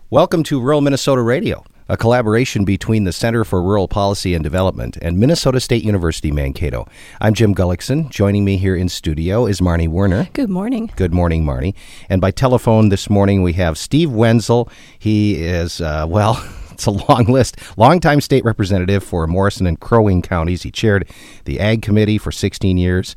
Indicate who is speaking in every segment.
Speaker 1: Welcome to Rural Minnesota Radio, a collaboration between the Center for Rural Policy and Development and Minnesota State University Mankato. I'm Jim Gullickson. Joining me here in studio is Marnie Werner.
Speaker 2: Good morning.
Speaker 1: Good morning, Marnie. And by telephone this morning, we have Steve Wenzel. He is, it's a long list. Longtime state representative for Morrison and Crow Wing counties. He chaired the Ag Committee for 16 years.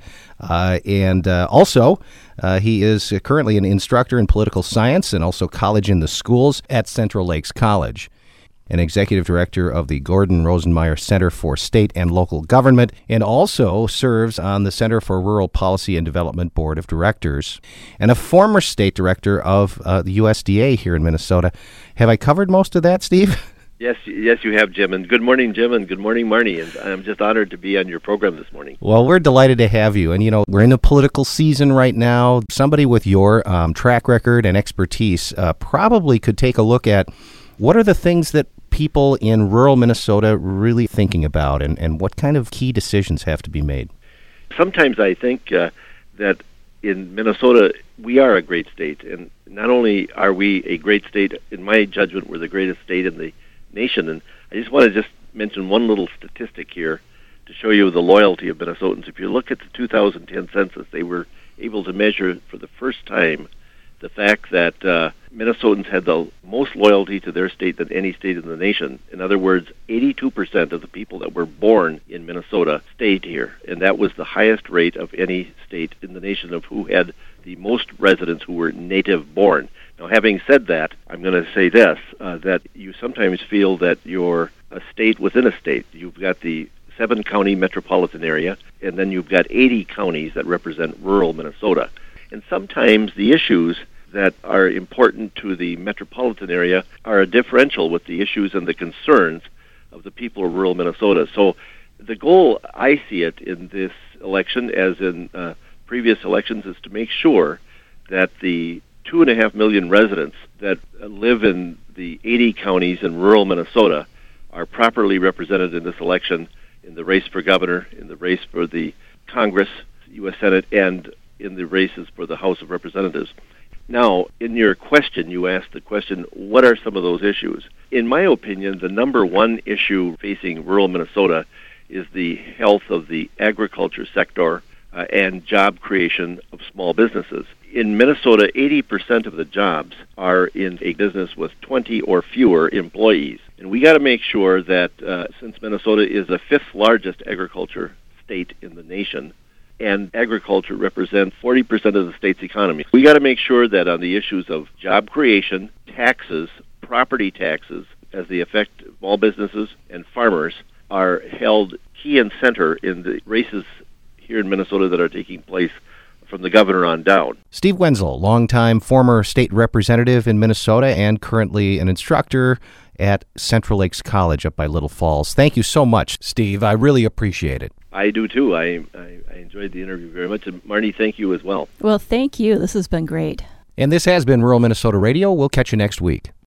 Speaker 1: He is currently an instructor in political science and also college in the schools at Central Lakes College. An executive director of the Gordon Rosenmeyer Center for State and Local Government, and also serves on the Center for Rural Policy and Development Board of Directors, and a former state director of the USDA here in Minnesota. Have I covered most of that, Steve?
Speaker 3: Yes, you have, Jim. And good morning, Jim, and good morning, Marnie. And I'm just honored to be on your program this morning.
Speaker 1: Well, we're delighted to have you. And, we're in a political season right now. Somebody with your track record and expertise probably could take a look at what are the things that people in rural Minnesota really thinking about, and what kind of key decisions have to be made?
Speaker 3: Sometimes I think that in Minnesota, we are a great state. And not only are we a great state, in my judgment, we're the greatest state in the nation. And I just want to just mention one little statistic here to show you the loyalty of Minnesotans. If you look at the 2010 census, they were able to measure for the first time the fact that Minnesotans had the most loyalty to their state than any state in the nation. In other words, 82% of the people that were born in Minnesota stayed here, and that was the highest rate of any state in the nation of who had the most residents who were native born. Now, having said that, I'm going to say this, that you sometimes feel that you're a state within a state. You've got the 7-county metropolitan area, and then you've got 80 counties that represent rural Minnesota. And sometimes the issues that are important to the metropolitan area are a differential with the issues and the concerns of the people of rural Minnesota. So the goal, I see it in this election, as in previous elections, is to make sure that the 2.5 million residents that live in the 80 counties in rural Minnesota are properly represented in this election, in the race for governor, in the race for the Congress, U.S. Senate, and in the races for the House of Representatives. Now, in your question, you asked the question, what are some of those issues? In my opinion, the number one issue facing rural Minnesota is the health of the agriculture sector and job creation of small businesses. In Minnesota, 80% of the jobs are in a business with 20 or fewer employees. And we got to make sure that since Minnesota is the 5th largest agriculture state in the nation, and agriculture represents 40% of the state's economy, we got to make sure that on the issues of job creation, taxes, property taxes, as they affect small businesses and farmers, are held key and center in the races here in Minnesota that are taking place from the governor on down.
Speaker 1: Steve Wenzel, longtime former state representative in Minnesota and currently an instructor at Central Lakes College up by Little Falls. Thank you so much, Steve. I really appreciate it.
Speaker 3: I do too. I enjoyed the interview very much. And Marnie, thank you as well.
Speaker 2: Well, thank you. This has been great.
Speaker 1: And this has been Rural Minnesota Radio. We'll catch you next week.